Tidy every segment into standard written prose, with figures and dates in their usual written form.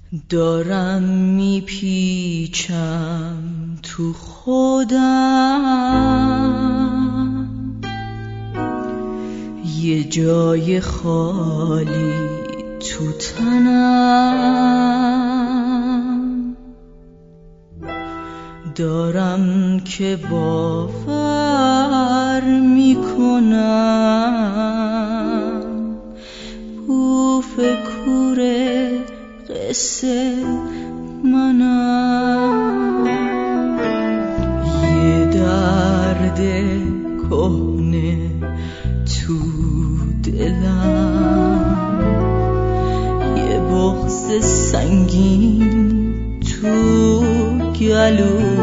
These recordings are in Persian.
دارم میپیچم تو خودم، یه جای خالی تو تنم. دارم که باور میکنم بوف کوره قصه منم. یه درد کهنه تو دلم، یه بغض سنگین تو گلو،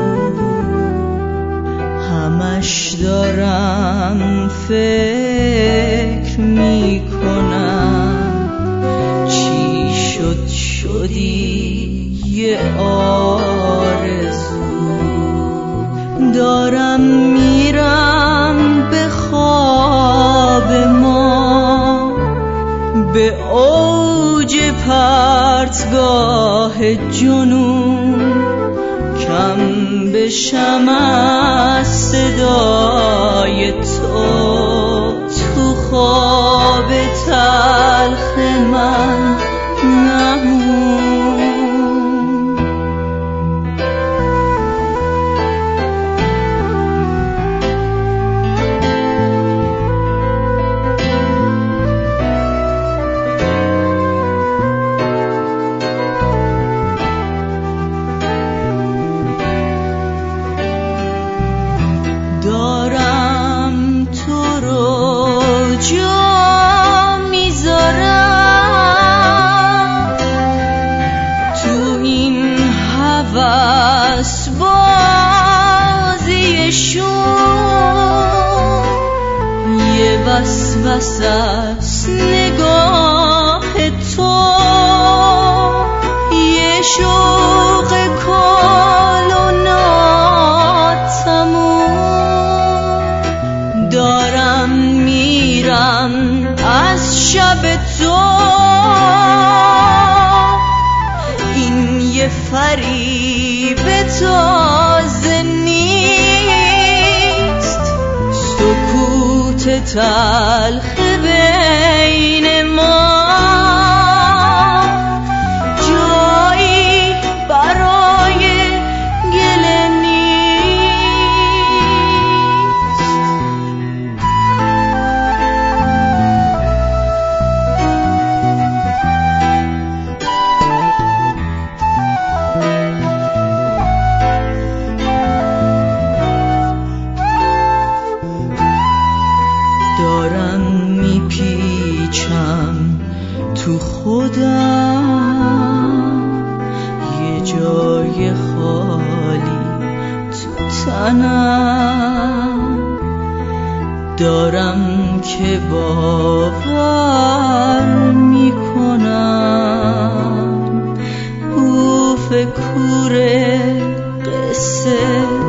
همش دارم فکر میکنم چی شد شدی یه آرزو. دارم میرم به خواب ما، به اوج پرتگاه جنون، کم بشم از صدای تو خواب تلخ من نمون. دارم تو رو جا میذارم تو این هوس بازیشون، یه وسوسه است نگاه تو، یه شوق کال و ناتموم. دارم میرم از شب تو، این یه فریب تازه نیست، سکوت تلخ بین ما جایی برای گله نیست. دارم میپیچم تو خودم، یه جای خالی تو تنم. دارم که باور میکنم بوف کوره قصه